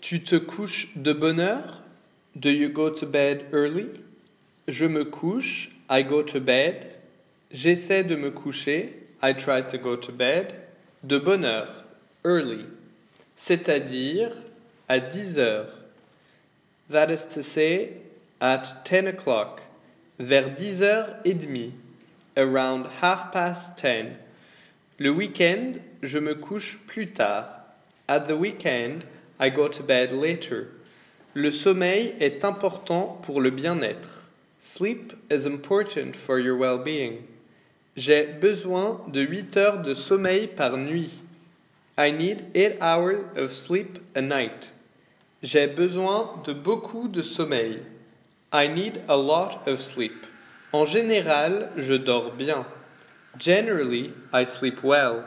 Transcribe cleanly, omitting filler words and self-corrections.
Tu te couches de bonne heure? Do you go to bed early? Je me couche, I go to bed. J'essaie de me coucher, I try to go to bed. De bonne heure, early. C'est-à-dire à 10 heures. That is to say, at 10 o'clock. Vers 10h30. Around 10:30. Le week-end, je me couche plus tard. At the weekend, I go to bed later. Le sommeil est important pour le bien-être. Sleep is important for your well-being. J'ai besoin de 8 heures de sommeil par nuit. I need 8 hours of sleep a night. J'ai besoin de beaucoup de sommeil. I need a lot of sleep. En général, je dors bien. Generally, I sleep well.